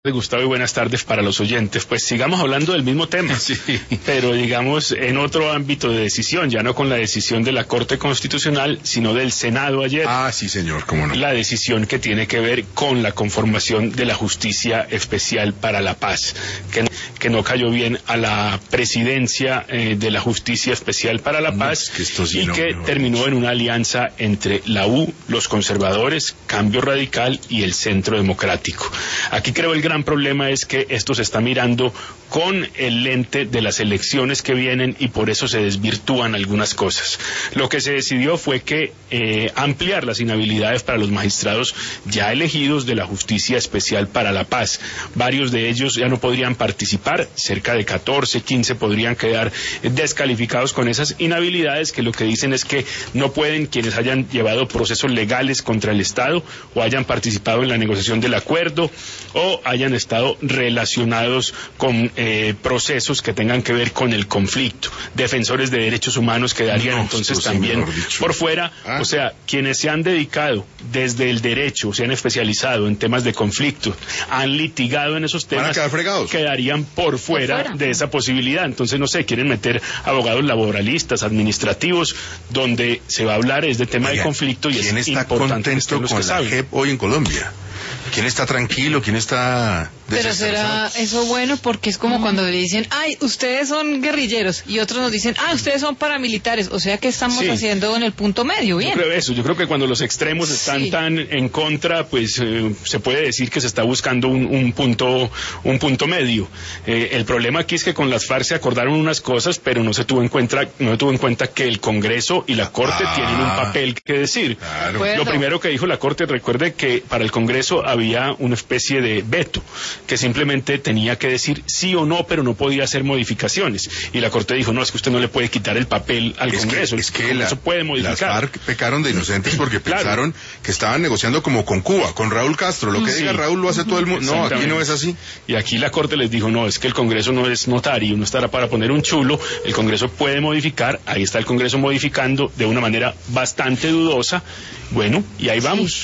Gustavo, y buenas tardes para los oyentes. Pues sigamos hablando del mismo tema, sí, pero digamos en otro ámbito de decisión, ya no con la decisión de la Corte Constitucional, sino del Senado ayer. Ah, sí, señor, cómo no. La decisión que tiene que ver con la conformación de la Justicia Especial para la Paz, que no cayó bien a la presidencia de la Justicia Especial para la Paz, y que terminó en una alianza entre la U, los conservadores, Cambio Radical y el Centro Democrático. Aquí creo el gran problema es que esto se está mirando con el lente de las elecciones que vienen y por eso se desvirtúan algunas cosas. Lo que se decidió fue que ampliar las inhabilidades para los magistrados ya elegidos de la Justicia Especial para la Paz. Varios de ellos ya no podrían participar, cerca de 14, 15 podrían quedar descalificados con esas inhabilidades, que lo que dicen es que no pueden quienes hayan llevado procesos legales contra el Estado o hayan participado en la negociación del acuerdo o hayan estado relacionados con procesos que tengan que ver con el conflicto. Defensores de derechos humanos quedarían entonces también por fuera. O sea, quienes se han dedicado desde el derecho, se han especializado en temas de conflicto, han litigado en esos temas, quedarían por fuera de esa posibilidad. Entonces, no sé, quieren meter abogados laboralistas, administrativos, donde se va a hablar es de tema de conflicto, y es importante que estén los que saben. ¿Quién está contento con la JEP hoy en Colombia? ¿Quién está tranquilo? ¿Quién está Pero será eso bueno, porque es como cuando le dicen, ay, ustedes son guerrilleros, y otros nos dicen, ah, ustedes son paramilitares. O sea que estamos haciendo en el punto medio, bien. Yo creo que cuando los extremos están tan en contra, pues se puede decir que se está buscando un punto medio. El problema aquí es que con las FARC se acordaron unas cosas, pero no se tuvo en cuenta que el Congreso y la Corte tienen un papel que decir. Claro. Lo primero que dijo la Corte, recuerde que para el Congreso había una especie de veto, que simplemente tenía que decir sí o no, pero no podía hacer modificaciones. Y la Corte dijo, no, es que usted no le puede quitar el papel al Congreso. Es que eso puede modificar. Las FARC pecaron de inocentes porque pensaron que estaban negociando como con Cuba, con Raúl Castro. Lo que diga Raúl lo hace todo el mundo. No, aquí no es así. Y aquí la Corte les dijo, no, es que el Congreso no es notario, no estará para poner un chulo. El Congreso puede modificar. Ahí está el Congreso modificando de una manera bastante dudosa. Bueno, y ahí vamos.